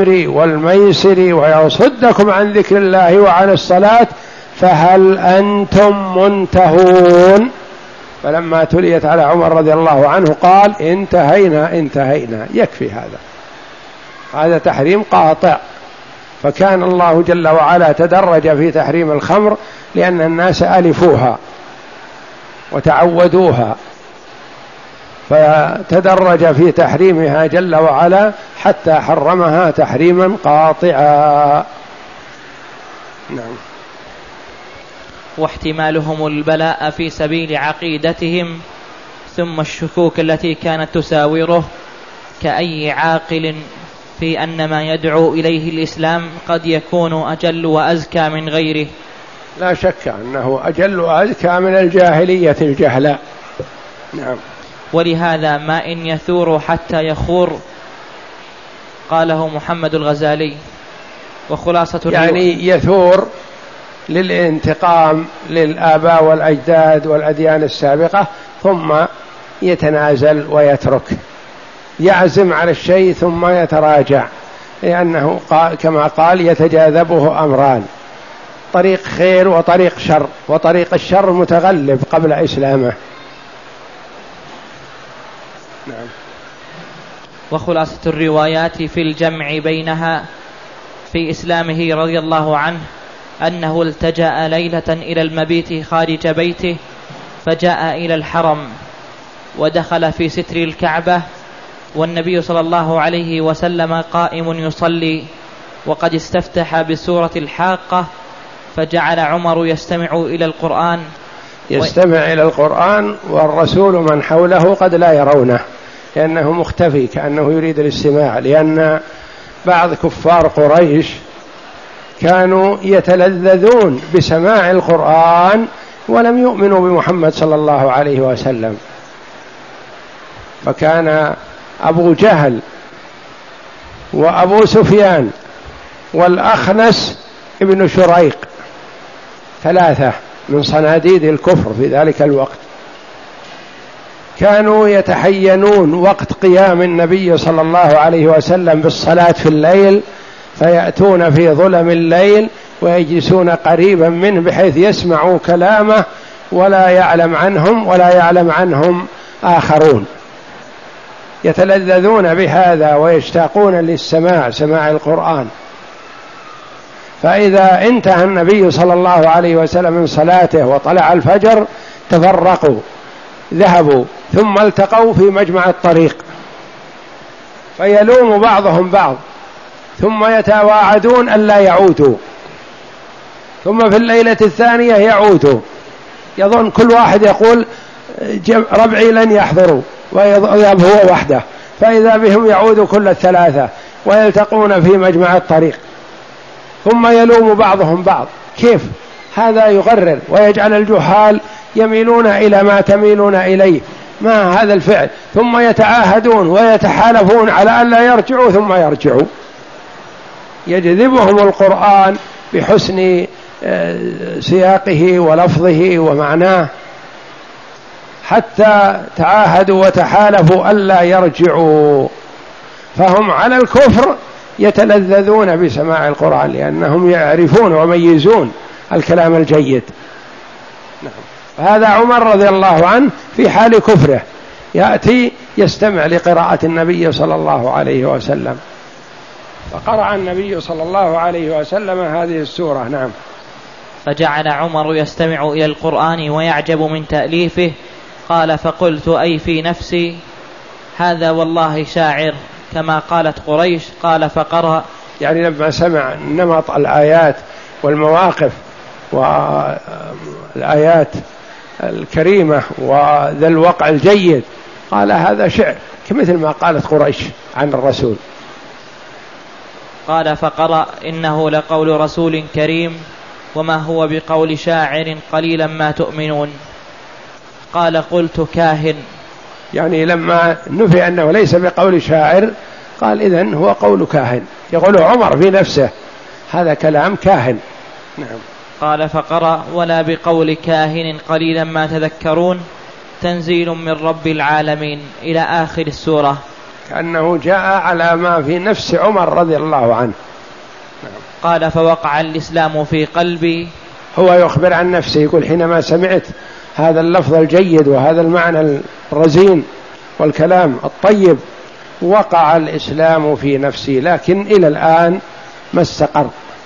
الخمر والميسر ويصدكم عن ذكر الله وعن الصلاة فهل أنتم منتهون. فلما تليت على عمر رضي الله عنه قال انتهينا يكفي هذا تحريم قاطع. فكان الله جل وعلا تدرج في تحريم الخمر لأن الناس ألفوها وتعودوها، فتدرج في تحريمها جل وعلا حتى حرمها تحريما قاطعا. نعم. واحتمالهم البلاء في سبيل عقيدتهم، ثم الشكوك التي كانت تساوره كأي عاقل في أن ما يدعو إليه الإسلام قد يكون أجل وأزكى من غيره. لا شك أنه أجل وأزكى من الجاهلية الجهلاء. نعم. ولهذا ما إن يثور حتى يخور، قاله محمد الغزالي. وخلاصة يعني يثور للانتقام للآباء والأجداد والأديان السابقة، ثم يتنازل ويترك، يعزم على الشيء ثم يتراجع، لأنه كما قال يتجاذبه أمران، طريق خير وطريق شر، وطريق الشر متغلب قبل إسلامه. نعم. وخلاصة الروايات في الجمع بينها في إسلامه رضي الله عنه أنه التجأ ليلة إلى المبيت خارج بيته، فجاء إلى الحرم ودخل في ستر الكعبة والنبي صلى الله عليه وسلم قائم يصلي وقد استفتح بسورة الحاقة، فجعل عمر يستمع إلى القرآن والرسول من حوله قد لا يرونه لأنه مختفي كأنه يريد الاستماع، لأن بعض كفار قريش كانوا يتلذذون بسماع القرآن ولم يؤمنوا بمحمد صلى الله عليه وسلم. فكان أبو جهل وأبو سفيان والأخنس ابن شريق 3 من صناديد الكفر في ذلك الوقت، كانوا يتحينون وقت قيام النبي صلى الله عليه وسلم بالصلاة في الليل، فيأتون في ظلم الليل ويجلسون قريبا منه بحيث يسمعوا كلامه ولا يعلم عنهم آخرون، يتلذذون بهذا ويشتاقون سماع القرآن. فإذا انتهى النبي صلى الله عليه وسلم من صلاته وطلع الفجر تفرقوا، ذهبوا ثم التقوا في مجمع الطريق، فيلوم بعضهم بعض، ثم يتواعدون ألا يعودوا، ثم في الليلة الثانية يعودوا، يظن كل واحد يقول ربعي لن يحضروا ويذهب هو وحده، فإذا بهم يعودوا كل 3 ويلتقون في مجمع الطريق، ثم يلوم بعضهم بعض. كيف هذا يغرر ويجعل الجهال يميلون إلى ما تميلون إليه، ما هذا الفعل؟ ثم يتعاهدون ويتحالفون على أن لا يرجعوا، ثم يرجعوا. يجذبهم القرآن بحسن سياقه ولفظه ومعناه، حتى تعاهدوا وتحالفوا ألا يرجعوا، فهم على الكفر يتلذذون بسماع القرآن لأنهم يعرفون ويميزون الكلام الجيد. نعم. هذا عمر رضي الله عنه في حال كفره يأتي يستمع لقراءة النبي صلى الله عليه وسلم، فقرأ النبي صلى الله عليه وسلم هذه السورة. نعم. فجعل عمر يستمع إلى القرآن ويعجب من تأليفه. قال فقلت أي في نفسي هذا والله شاعر كما قالت قريش. قال فقرأ، يعني لما سمع نمط الآيات والمواقف والآيات الكريمة وذا الوقع الجيد قال هذا شعر، كمثل ما قالت قريش عن الرسول. قال فقرأ إنه لقول رسول كريم وما هو بقول شاعر قليلا ما تؤمنون. قال قلت كاهن، يعني لما نفي أنه ليس بقول شاعر قال إذن هو قول كاهن، يقول عمر في نفسه هذا كلام كاهن. نعم. قال فقرأ ولا بقول كاهن قليلا ما تذكرون تنزيل من رب العالمين إلى آخر السورة. كأنه جاء على ما في نفس عمر رضي الله عنه. قال فوقع الإسلام في قلبي. هو يخبر عن نفسه، يقول حينما سمعت هذا اللفظ الجيد وهذا المعنى الرزين والكلام الطيب وقع الإسلام في نفسي، لكن إلى الآن ما استقر.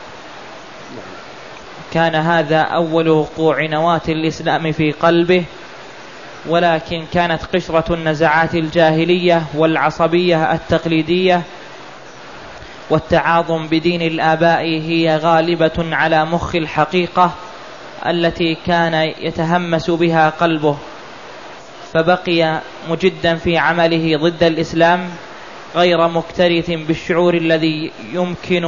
كان هذا أول وقوع نواة الإسلام في قلبه، ولكن كانت قشرة النزعات الجاهلية والعصبية التقليدية والتعاظم بدين الآباء هي غالبة على مخ الحقيقة التي كان يتهمس بها قلبه، فبقي مجدا في عمله ضد الإسلام غير مكترث بالشعور الذي يكمن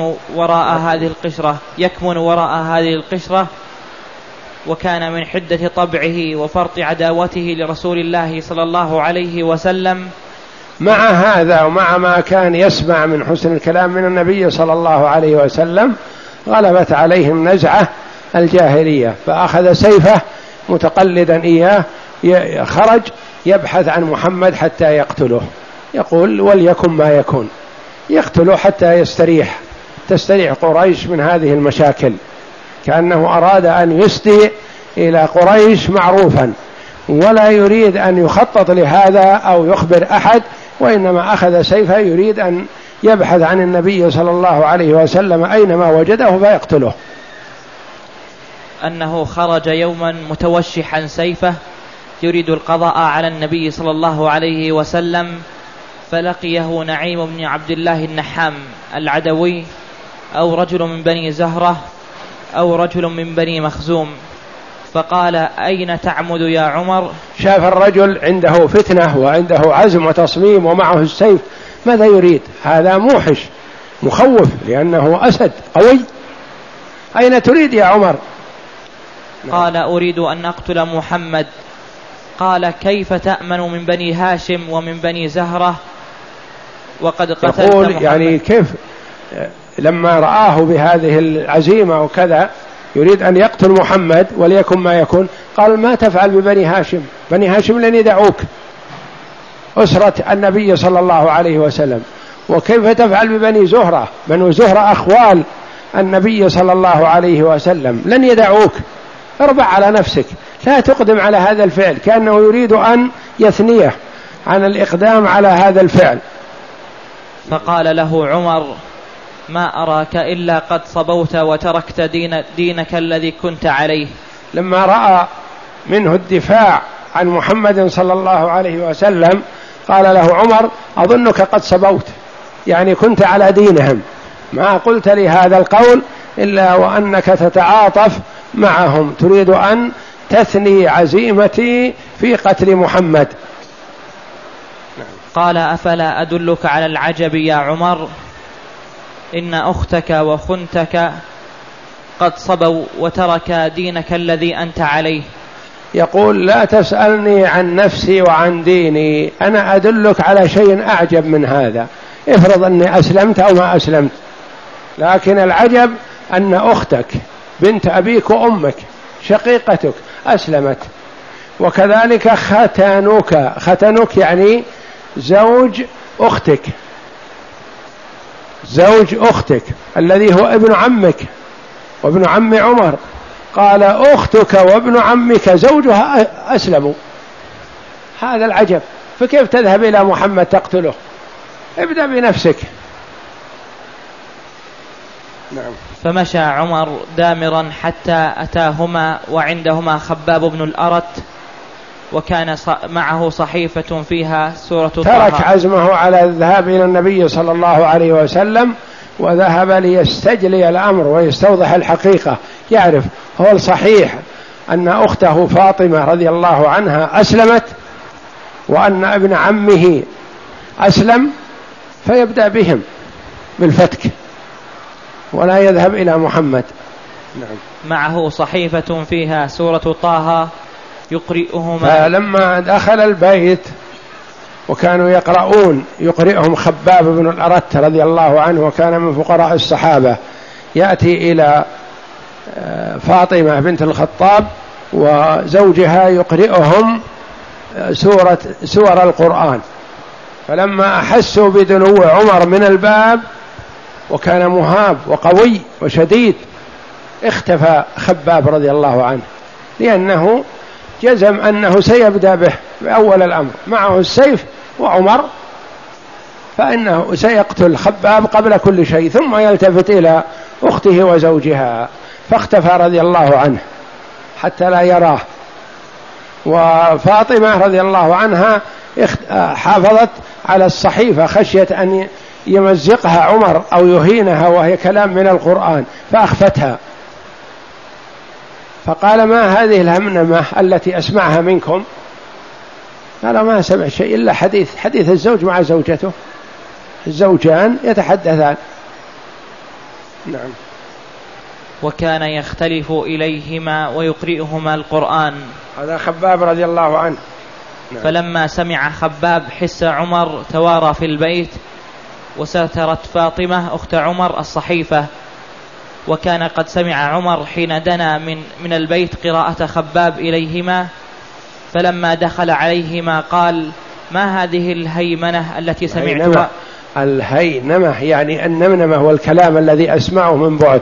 وراء هذه القشرة. وكان من حدة طبعه وفرط عداوته لرسول الله صلى الله عليه وسلم مع هذا ومع ما كان يسمع من حسن الكلام من النبي صلى الله عليه وسلم غلبت عليهم نزعة الجاهلية، فأخذ سيفه متقلدا إياه، خرج يبحث عن محمد حتى يقتله، يقول وليكن ما يكون، يقتله حتى تستريح قريش من هذه المشاكل، كأنه أراد أن يسدي إلى قريش معروفا ولا يريد أن يخطط لهذا أو يخبر أحد، وإنما أخذ سيفه يريد أن يبحث عن النبي صلى الله عليه وسلم أينما وجده فيقتله. أنه خرج يوما متوشحا سيفه يريد القضاء على النبي صلى الله عليه وسلم، فلقيه نعيم بن عبد الله النحام العدوي أو رجل من بني زهرة أو رجل من بني مخزوم، فقال أين تعمد يا عمر؟ شاف الرجل عنده فتنة وعنده عزم وتصميم ومعه السيف، ماذا يريد؟ هذا موحش مخوف لأنه أسد قوي، أين تريد يا عمر؟ قال أريد أن أقتل محمد. قال كيف تأمن من بني هاشم ومن بني زهرة وقد قتلت محمد؟ يعني كيف لما رآه بهذه العزيمة وكذا يريد أن يقتل محمد وليكن ما يكون، قال ما تفعل ببني هاشم؟ بني هاشم لن يدعوك، أسرة النبي صلى الله عليه وسلم، وكيف تفعل ببني زهرة؟ بنو زهرة أخوال النبي صلى الله عليه وسلم لن يدعوك، اربع على نفسك، لا تقدم على هذا الفعل، كأنه يريد أن يثنيه عن الإقدام على هذا الفعل. فقال له عمر ما أراك إلا قد صبوت وتركت دينك الذي كنت عليه. لما رأى منه الدفاع عن محمد صلى الله عليه وسلم قال له عمر أظنك قد صبوت، يعني كنت على دينهم، ما قلت لي هذا القول إلا وأنك تتعاطف معهم، تريد أن تثني عزيمتي في قتل محمد. قال أفلا أدلك على العجب يا عمر؟ إن أختك وخنتك قد صبوا وترك دينك الذي أنت عليه. يقول لا تسألني عن نفسي وعن ديني، أنا أدلك على شيء أعجب من هذا، افرض أني أسلمت أو ما أسلمت، لكن العجب أن أختك بنت أبيك وأمك شقيقتك أسلمت، وكذلك ختنك يعني زوج أختك الذي هو ابن عمك وابن عم عمر، قال أختك وابن عمك زوجها أسلموا، هذا العجب، فكيف تذهب إلى محمد تقتله؟ ابدأ بنفسك. نعم. فمشى عمر دامرا حتى أتاهما وعندهما خباب بن الأرت، وكان معه صحيفة فيها سورة طه. ترك عزمه على الذهاب إلى النبي صلى الله عليه وسلم وذهب ليستجلي الأمر ويستوضح الحقيقة، يعرف هو الصحيح أن أخته فاطمة رضي الله عنها أسلمت وأن ابن عمه أسلم، فيبدأ بهم بالفتك ولا يذهب إلى محمد. نعم. معه صحيفة فيها سورة طه يقرئهما. فلما دخل البيت وكانوا يقرئهم خباب بن الأرت رضي الله عنه وكان من فقراء الصحابة، يأتي إلى فاطمة بنت الخطاب وزوجها يقرئهم سور القرآن، فلما أحسوا بدنو عمر من الباب وكان مهاب وقوي وشديد اختفى خباب رضي الله عنه، لأنه جزم أنه سيبدأ به بأول الأمر، معه السيف وعمر، فإنه سيقتل خباب قبل كل شيء ثم يلتفت إلى أخته وزوجها، فاختفى رضي الله عنه حتى لا يراه. وفاطمة رضي الله عنها حافظت على الصحيفة خشية أن يمزقها عمر أو يهينها وهي كلام من القرآن فأخفتها، فقال: ما هذه الهمنمة التي أسمعها منكم؟ قال: ما سمع شيء إلا حديث الزوج مع زوجته، الزوجان يتحدثان. نعم. وكان يختلف إليهما ويقرئهما القرآن. هذا خباب رضي الله عنه. نعم. فلما سمع خباب حس عمر توارى في البيت، وسترت فاطمة أخت عمر الصحيفة، وكان قد سمع عمر حين دنا من البيت قراءة خباب إليهما، فلما دخل عليهما قال: ما هذه الهيمنة التي سمعتها؟ الهينمة يعني النمنمة والكلام الذي أسمعه من بعد.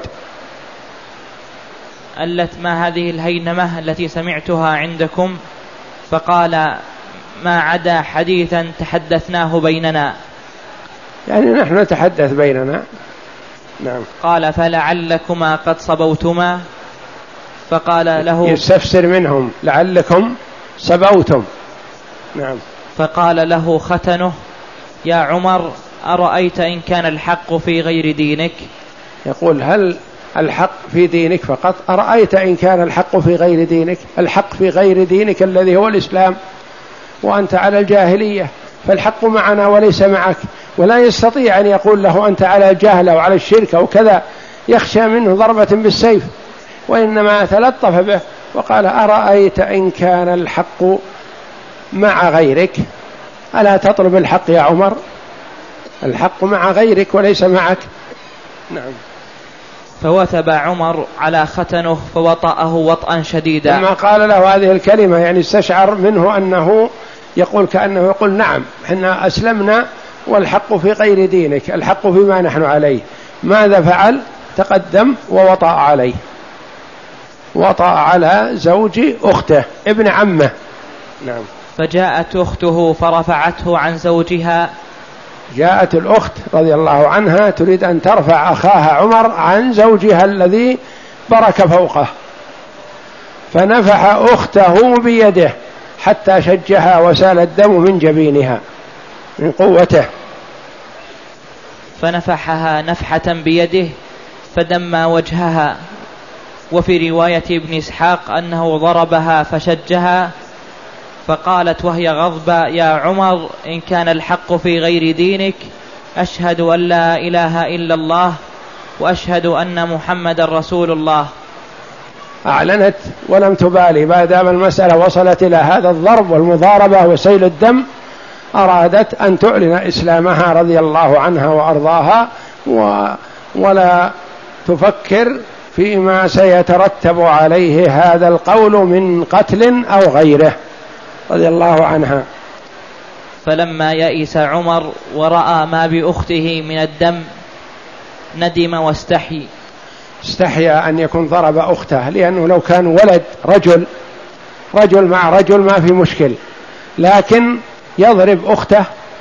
ما هذه الهينمة التي سمعتها عندكم؟ فقال: ما عدا حديثا تحدثناه بيننا، يعني نحن نتحدث بيننا. نعم. قال: فلعلكما قد صبوتما. فقال له، يستفسر منهم لعلكم صبوتم. نعم. فقال له ختنه: يا عمر، أرأيت إن كان الحق في غير دينك؟ يقول: هل الحق في دينك فقط؟ أرأيت إن كان الحق في غير دينك؟ الحق في غير دينك الذي هو الإسلام، وأنت على الجاهلية، فالحق معنا وليس معك. ولا يستطيع أن يقول له أنت على الجهل أو على الشرك أو كذا، يخشى منه ضربة بالسيف، وإنما تلطف به وقال: أرأيت إن كان الحق مع غيرك؟ ألا تطلب الحق يا عمر؟ الحق مع غيرك وليس معك. نعم. فوثب عمر على ختنه فوطأه وطئا شديدا. لما قال له هذه الكلمة يعني استشعر منه أنه يقول كأنه يقول: نعم، إحنا أسلمنا والحق في غير دينك، الحق فيما نحن عليه. ماذا فعل؟ تقدم ووطأ عليه، وطأ على زوج أخته ابن عمه. نعم. فجاءت أخته فرفعته عن زوجها. جاءت الأخت رضي الله عنها تريد أن ترفع أخاها عمر عن زوجها الذي برك فوقه، فنفح أخته بيده حتى شجها وسال الدم من جبينها من قوته، فنفحها نفحة بيده فدمى وجهها. وفي رواية ابن إسحاق أنه ضربها فشجها، فقالت وهي غضبة: يا عمر، إن كان الحق في غير دينك أشهد أن لا إله إلا الله وأشهد أن محمد رسول الله. أعلنت ولم تبالي، بعد ما المسألة وصلت إلى هذا الضرب والمضاربة وسيل الدم أرادت أن تعلن إسلامها رضي الله عنها وأرضاها، ولا تفكر فيما سيترتب عليه هذا القول من قتل أو غيره رضي الله عنها. فلما يئس عمر ورأى ما بأخته من الدم ندم واستحي. استحيا أن يكون ضرب أخته، لأنه لو كان ولد رجل مع رجل ما في مشكل، لكن يضرب أخته،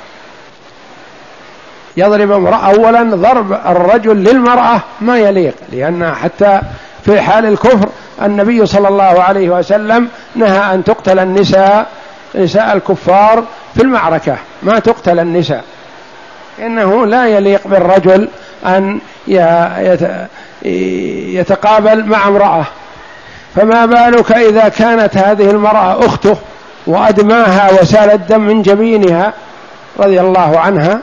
يضرب امرأة. أولا ضرب الرجل للمرأة ما يليق، لأن حتى في حال الكفر النبي صلى الله عليه وسلم نهى أن تقتل النساء الكفار في المعركة، ما تقتل النساء، إنه لا يليق بالرجل أن يتقابل مع امرأة، فما بالك إذا كانت هذه المرأة أخته وأدماها وسال الدم من جبينها رضي الله عنها،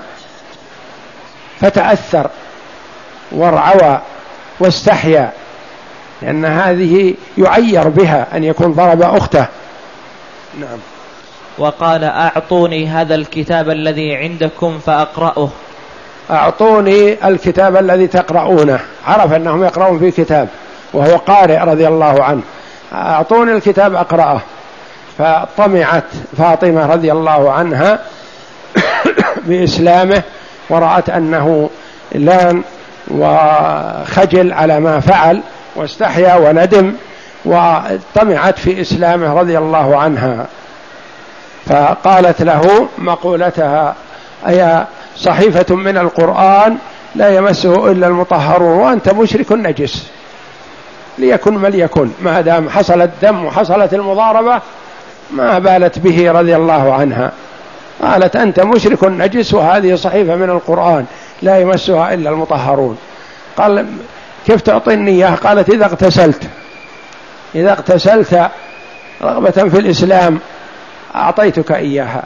فتأثر وارعوى واستحيا، لأن هذه يعير بها أن يكون ضرب أخته. نعم. وقال: أعطوني هذا الكتاب الذي عندكم فأقرأه. أعطوني الكتاب الذي تقرؤونه، عرف أنهم يقرؤون في كتاب وهو قارئ رضي الله عنه. أعطوني الكتاب أقرأه. فطمعت فاطمة رضي الله عنها بإسلامه ورأت أنه لان وخجل على ما فعل واستحيا وندم، وطمعت في إسلامه رضي الله عنها، فقالت له مقولتها: أي صحيفة من القرآن لا يمسه إلا المطهرون وأنت مشرك نجس، ليكن ما ليكن، ما دام حصل الدم وحصلت المضاربة ما بالت به رضي الله عنها. قالت: أنت مشرك نجس وهذه صحيفة من القرآن لا يمسها إلا المطهرون. قال: كيف تعطيني إياه؟ قالت: إذا اغتسلت رغبة في الإسلام أعطيتك إياها.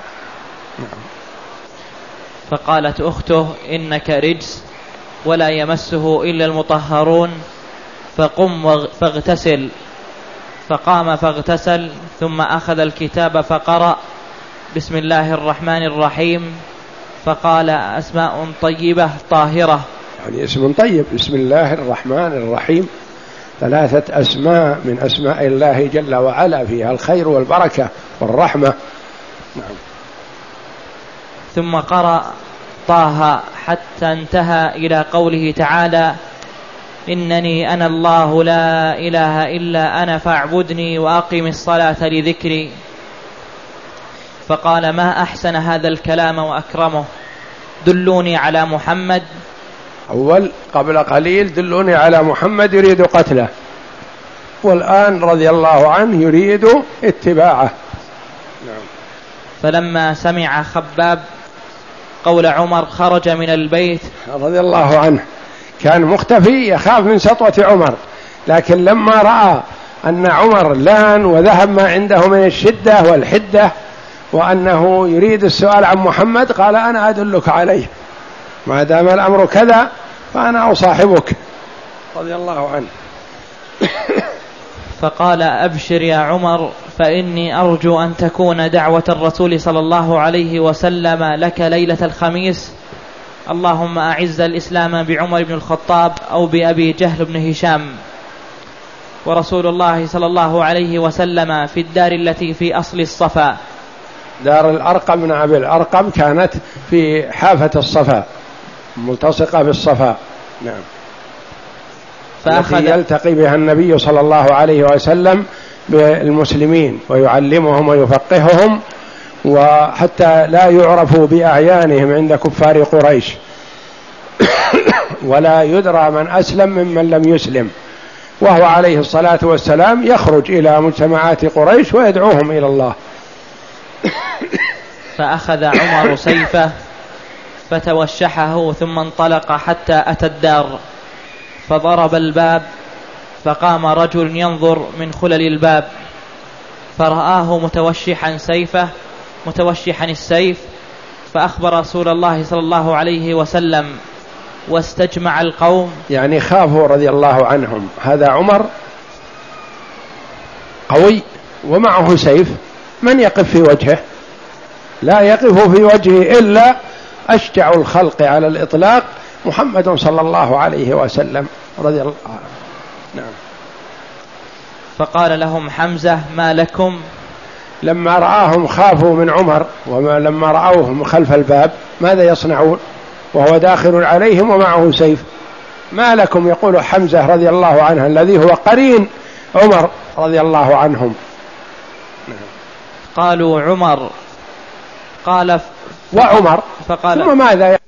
فقالت أخته: إنك رجس ولا يمسه إلا المطهرون، فقم فاغتسل. فقام فاغتسل، ثم أخذ الكتاب فقرأ: بسم الله الرحمن الرحيم. فقال: أسماء طيبة طاهرة، يعني اسم طيب، بسم الله الرحمن الرحيم، 3 أسماء من أسماء الله جل وعلا فيها الخير والبركة والرحمة. نعم. ثم قرأ طه حتى انتهى إلى قوله تعالى: إنني أنا الله لا إله إلا أنا فاعبدني وأقم الصلاة لذكري. فقال: ما أحسن هذا الكلام وأكرمه، دلوني على محمد. أول قبل قليل دلوني على محمد يريد قتله، والآن رضي الله عنه يريد اتباعه. نعم. فلما سمع خباب قول عمر خرج من البيت رضي الله عنه، كان مختفي يخاف من سطوة عمر، لكن لما رأى أن عمر لان وذهب ما عنده من الشدة والحدة وأنه يريد السؤال عن محمد، قال: أنا أدلك عليه، ما دام الأمر كذا فأنا أصاحبك، رضي الله عنه. فقال: أبشر يا عمر، فإني أرجو أن تكون دعوة الرسول صلى الله عليه وسلم لك ليلة الخميس: اللهم أعز الإسلام بعمر بن الخطاب أو بأبي جهل بن هشام. ورسول الله صلى الله عليه وسلم في الدار التي في أصل الصفا. دار الأرقم بن أبي الأرقم كانت في حافة الصفا، ملتصقة بالصفا. نعم. التي يلتقي بها النبي صلى الله عليه وسلم بالمسلمين ويعلمهم ويفقههم، وحتى لا يعرفوا بأعيانهم عند كفار قريش ولا يدرى من أسلم ممن لم يسلم، وهو عليه الصلاة والسلام يخرج إلى مجتمعات قريش ويدعوهم إلى الله. فأخذ عمر سيفه فتوشحه، ثم انطلق حتى أتى الدار، فضرب الباب، فقام رجل ينظر من خلل الباب، فرآه متوشحا السيف، فأخبر رسول الله صلى الله عليه وسلم، واستجمع القوم، يعني خافوا رضي الله عنهم. هذا عمر قوي ومعه سيف، من يقف في وجهه؟ لا يقف في وجهه إلا أشجع الخلق على الإطلاق محمد صلى الله عليه وسلم رضي الله عنه. نعم. فقال لهم حمزة: ما لكم؟ لما رآهم خافوا من عمر، ولما رأوهم خلف الباب ماذا يصنعون وهو داخل عليهم ومعه سيف؟ ما لكم؟ يقول حمزة رضي الله عنه الذي هو قرين عمر رضي الله عنهم. قالوا عمر. قال وعمر. فقال ثم ماذا